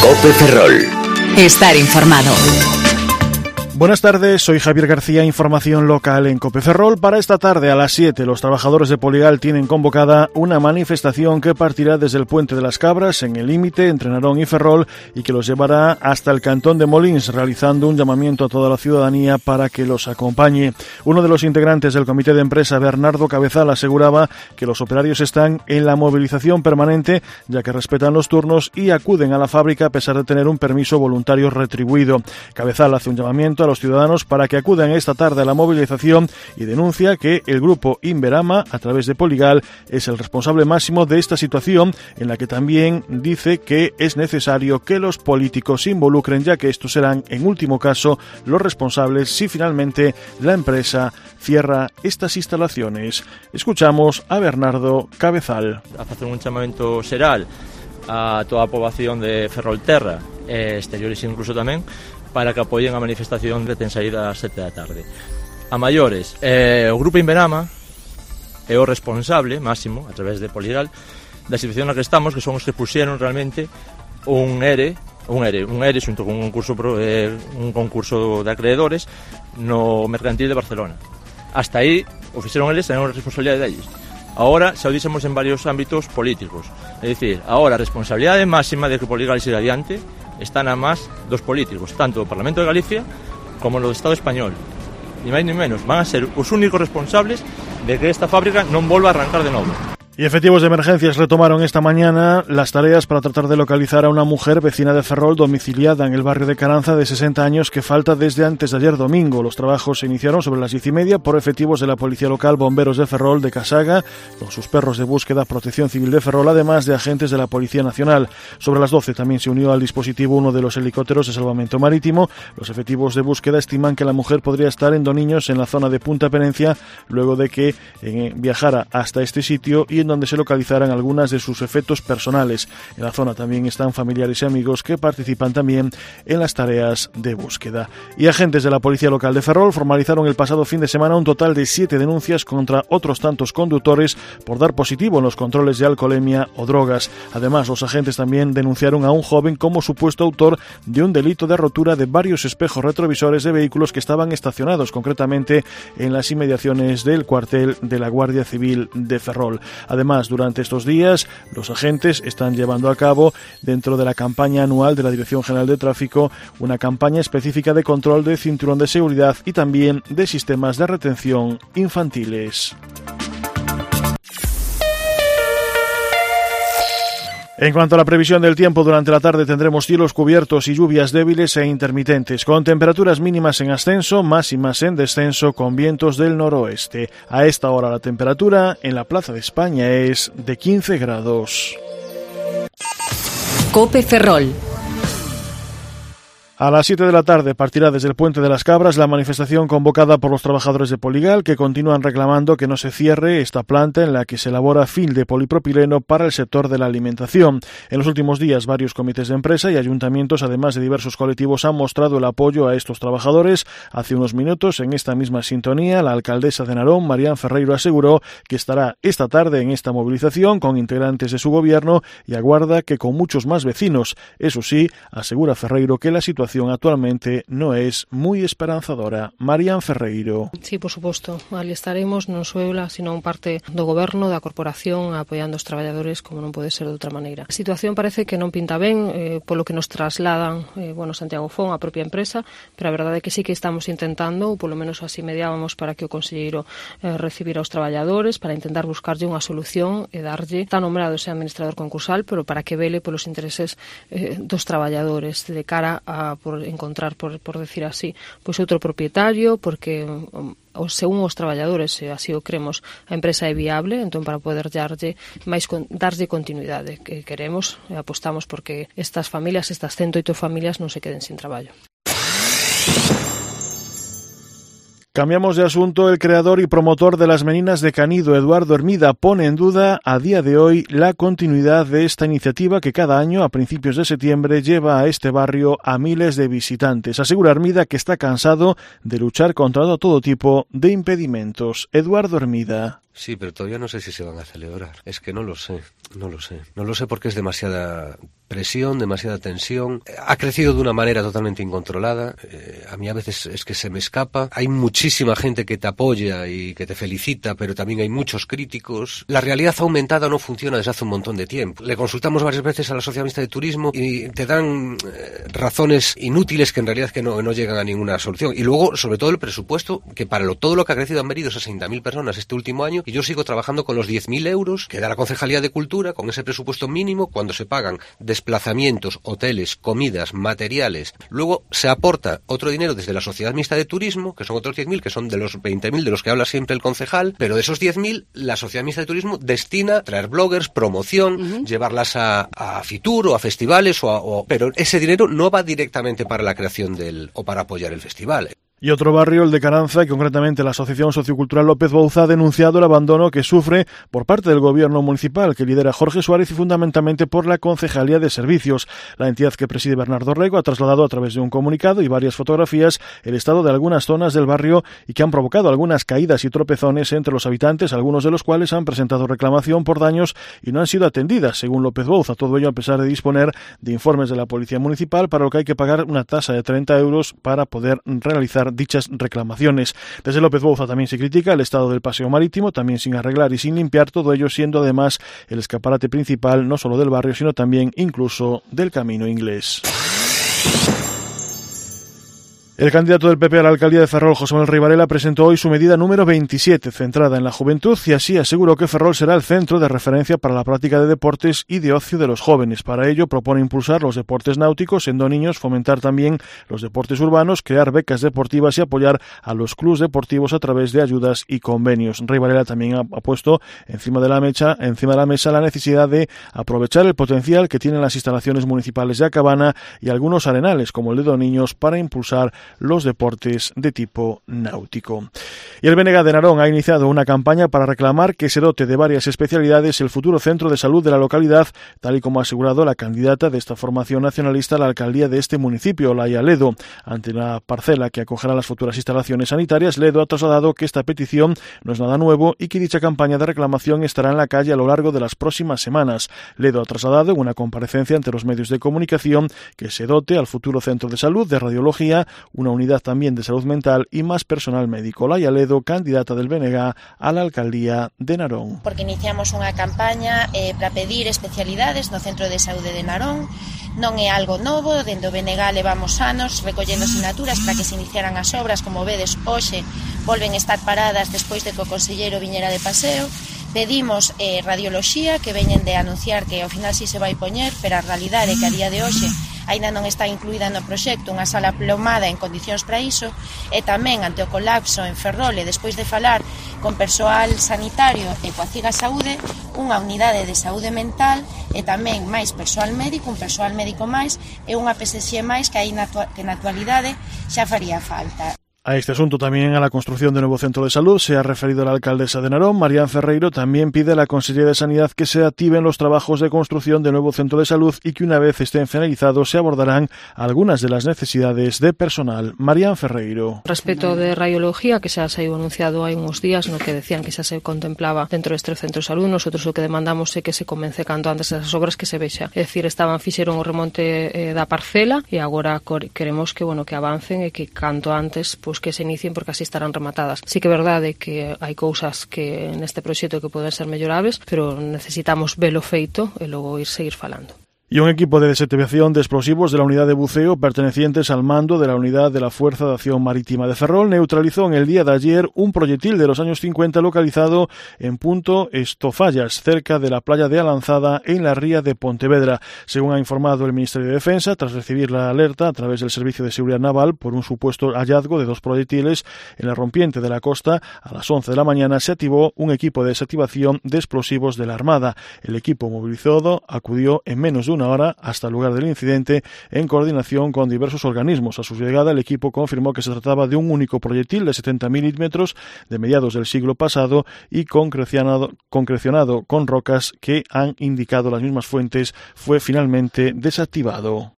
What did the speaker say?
Cope Ferrol. Estar informado. Buenas tardes, soy Javier García, información local en Cope Ferrol. Para esta tarde a las 7 los trabajadores de Poligal tienen convocada una manifestación que partirá desde el Puente de las Cabras, en el límite entre Narón y Ferrol, y que los llevará hasta el cantón de Molins, realizando un llamamiento a toda la ciudadanía para que los acompañe. Uno de los integrantes del comité de empresa, Bernardo Cabezal, aseguraba que los operarios están en la movilización permanente, ya que respetan los turnos y acuden a la fábrica a pesar de tener un permiso voluntario retribuido. Cabezal hace un llamamiento a los ciudadanos para que acudan esta tarde a la movilización y denuncia que el grupo Inverama, a través de Poligal, es el responsable máximo de esta situación, en la que también dice que es necesario que los políticos se involucren, ya que estos serán, en último caso, los responsables si finalmente la empresa cierra estas instalaciones. Escuchamos a Bernardo Cabezal. Hacer un chamamento xeral a toda a poboación de Ferrolterra, exteriores incluso tamén, para que apoyen a manifestación que ten saída ás 7 da tarde. A maiores, o Grupo Inverama é o responsable máximo, a través de Poligal, da situación na que estamos, que son os que puxeron realmente un ERE xunto con un concurso de acreedores no mercantil de Barcelona. Hasta aí, o fixeron eles, tenen a responsabilidade deles. Ahora xa o dixemos en varios ámbitos políticos. É dicir, ahora a responsabilidade máxima de que Poligal siga adiante está na más dos políticos, tanto do Parlamento de Galicia como do Estado español. Ni máis ni menos, van a ser os únicos responsables de que esta fábrica non volva a arrancar de novo. Y efectivos de emergencias retomaron esta mañana las tareas para tratar de localizar a una mujer vecina de Ferrol domiciliada en el barrio de Caranza de 60 años que falta desde antes de ayer domingo. Los trabajos se iniciaron sobre las 10:30 por efectivos de la Policía Local, Bomberos de Ferrol, de Casaga, con sus perros de búsqueda, Protección Civil de Ferrol, además de agentes de la Policía Nacional. Sobre las 12 también se unió al dispositivo uno de los helicópteros de salvamento marítimo. Los efectivos de búsqueda estiman que la mujer podría estar en Doniños, en la zona de Punta Perencia, luego de que viajara hasta este sitio y en donde se localizaran algunas de sus efectos personales. En la zona también están familiares y amigos que participan también en las tareas de búsqueda. Y agentes de la Policía Local de Ferrol formalizaron el pasado fin de semana un total de 7 denuncias contra otros tantos conductores por dar positivo en los controles de alcoholemia o drogas. Además, los agentes también denunciaron a un joven como supuesto autor de un delito de rotura de varios espejos retrovisores de vehículos que estaban estacionados, concretamente en las inmediaciones del cuartel de la Guardia Civil de Ferrol. Además, durante estos días, los agentes están llevando a cabo, dentro de la campaña anual de la Dirección General de Tráfico, una campaña específica de control de cinturón de seguridad y también de sistemas de retención infantiles. En cuanto a la previsión del tiempo, durante la tarde tendremos cielos cubiertos y lluvias débiles e intermitentes, con temperaturas mínimas en ascenso, máximas en descenso, con vientos del noroeste. A esta hora la temperatura en la Plaza de España es de 15 grados. Cope Ferrol. A las 7 de la tarde partirá desde el Puente de las Cabras la manifestación convocada por los trabajadores de Poligal, que continúan reclamando que no se cierre esta planta en la que se elabora film de polipropileno para el sector de la alimentación. En los últimos días, varios comités de empresa y ayuntamientos, además de diversos colectivos, han mostrado el apoyo a estos trabajadores. Hace unos minutos, en esta misma sintonía, la alcaldesa de Narón, Marián Ferreiro, aseguró que estará esta tarde en esta movilización con integrantes de su gobierno y aguarda que con muchos más vecinos. Eso sí, asegura Ferreiro que la situación actualmente no es muy esperanzadora. Marián Ferreiro. Sí, por suposto. Ali estaremos non só eu, sino un parte do goberno, da corporación, apoiando os traballadores como non pode ser de outra maneira. A situación parece que non pinta ben, polo que nos trasladan Santiago Fon, a propia empresa, pero a verdade é que sí que estamos intentando, ou polo menos así mediábamos para que o conselleiro recibira os traballadores, para intentar buscarlle unha solución e darlle, está nombrado ese administrador concursal, pero para que vele polos intereses dos traballadores de cara a por encontrar, por decir así, pois outro propietario, porque según os traballadores, se así o cremos, a empresa é viable, entón para poder darlle continuidade que queremos, apostamos porque estas familias, estas 108 familias non se queden sin traballo. Cambiamos de asunto. El creador y promotor de las Meninas de Canido, Eduardo Hermida, pone en duda a día de hoy la continuidad de esta iniciativa que cada año, a principios de septiembre, lleva a este barrio a miles de visitantes. Asegura Hermida que está cansado de luchar contra todo tipo de impedimentos. Eduardo Hermida. Sí, pero todavía no sé si se van a celebrar. Es que no lo sé. No lo sé porque es demasiada presión, demasiada tensión. Ha crecido de una manera totalmente incontrolada. A mí a veces es que se me escapa. Hay muchísima gente que te apoya y que te felicita, pero también hay muchos críticos. La realidad aumentada no funciona desde hace un montón de tiempo. Le consultamos varias veces a la Sociedad Mixta de Turismo y te dan razones inútiles que en realidad que no llegan a ninguna solución. Y luego, sobre todo, el presupuesto, que para todo lo que ha crecido han venido 60.000 personas este último año, y yo sigo trabajando con los 10.000 euros que da la Concejalía de Cultura, con ese presupuesto mínimo, cuando se pagan desplazamientos, hoteles, comidas, materiales. Luego se aporta otro dinero desde la Sociedad Mixta de Turismo, que son otros 10.000, que son de los 20.000 de los que habla siempre el concejal, pero de esos 10.000, la Sociedad Mixta de Turismo destina a traer bloggers, promoción, llevarlas a Fitur o a festivales, pero ese dinero no va directamente para la creación o para apoyar el festival. Y otro barrio, el de Caranza, y concretamente la Asociación Sociocultural López Bouza, ha denunciado el abandono que sufre por parte del gobierno municipal, que lidera Jorge Suárez, y fundamentalmente por la Concejalía de Servicios. La entidad que preside Bernardo Rego ha trasladado a través de un comunicado y varias fotografías el estado de algunas zonas del barrio y que han provocado algunas caídas y tropezones entre los habitantes, algunos de los cuales han presentado reclamación por daños y no han sido atendidas, según López Bouza. Todo ello a pesar de disponer de informes de la Policía Municipal, para lo que hay que pagar una tasa de 30 euros para poder realizar dichas reclamaciones. Desde López Bouza también se critica el estado del paseo marítimo, también sin arreglar y sin limpiar, todo ello siendo además el escaparate principal no solo del barrio, sino también incluso del Camino Inglés. El candidato del PP a la alcaldía de Ferrol, José Manuel Rey Varela, presentó hoy su medida número 27, centrada en la juventud, y así aseguró que Ferrol será el centro de referencia para la práctica de deportes y de ocio de los jóvenes. Para ello propone impulsar los deportes náuticos, siendo niños, fomentar también los deportes urbanos, crear becas deportivas y apoyar a los clubes deportivos a través de ayudas y convenios. Rey Varela también ha puesto encima de la mesa la necesidad de aprovechar el potencial que tienen las instalaciones municipales de Acabana y algunos arenales, como el de Doniños, para impulsar los deportes de tipo náutico. Y el BNG de Narón ha iniciado una campaña para reclamar que se dote de varias especialidades el futuro centro de salud de la localidad, tal y como ha asegurado la candidata de esta formación nacionalista a la alcaldía de este municipio, Laia Ledo. Ante la parcela que acogerá las futuras instalaciones sanitarias, Ledo ha trasladado que esta petición no es nada nuevo y que dicha campaña de reclamación estará en la calle a lo largo de las próximas semanas. Ledo ha trasladado en una comparecencia ante los medios de comunicación que se dote al futuro centro de salud de radiología, una unidad también de salud mental y más personal médico. Laia Ledo, candidata del BNG a la alcaldía de Narón. Porque iniciamos unha campaña para pedir especialidades no Centro de Saúde de Narón. Non é algo novo, dende o BNG levamos anos recollendo sinaturas para que se iniciaran as obras, como vedes, hoxe volven estar paradas despois de que o conselleiro viñera de paseo. Pedimos radioloxía, que veñen de anunciar que ao final sí se vai poñer, pero a realidade é que a día de hoxe aínda non está incluída no proxecto unha sala plomada en condicións para iso, e tamén ante o colapso en Ferrol, e despois de falar con persoal sanitario e coa CIGA Saúde, unha unidade de saúde mental e tamén máis persoal médico, un persoal médico máis e unha PSX máis que na actualidade xa faría falta. A este asunto, también a la construcción de nuevo centro de salud, se ha referido la alcaldesa de Narón. Marián Ferreiro también pide a la Consellería de Sanidad que se activen los trabajos de construcción del nuevo centro de salud y que una vez estén finalizados se abordarán algunas de las necesidades de personal. Marián Ferreiro. Respecto de radiología, que xa saiu anunciado hai uns días, no que decían que xa se contemplaba dentro deste centro de salud, nosotros o que demandamos é que se comence canto antes esas obras que se vexa. É dicir, fixeron o remonte da parcela e agora queremos que avancen e que canto antes que se inicien, porque así estarán rematadas. Sí que é verdade que hai cousas que neste proxecto que poden ser mellorables, pero necesitamos velo feito e logo seguir falando. Y un equipo de desactivación de explosivos de la unidad de buceo pertenecientes al mando de la unidad de la Fuerza de Acción Marítima de Ferrol neutralizó en el día de ayer un proyectil de los años 50 localizado en Punto Estofallas, cerca de la playa de Alanzada, en la ría de Pontevedra. Según ha informado el Ministerio de Defensa, tras recibir la alerta a través del Servicio de Seguridad Naval por un supuesto hallazgo de 2 proyectiles en la rompiente de la costa, a las 11 de la mañana se activó un equipo de desactivación de explosivos de la Armada. El equipo movilizado acudió en menos de una hora hasta el lugar del incidente en coordinación con diversos organismos. A su llegada, el equipo confirmó que se trataba de un único proyectil de 70 milímetros de mediados del siglo pasado y concrecionado con rocas que han indicado las mismas fuentes, fue finalmente desactivado.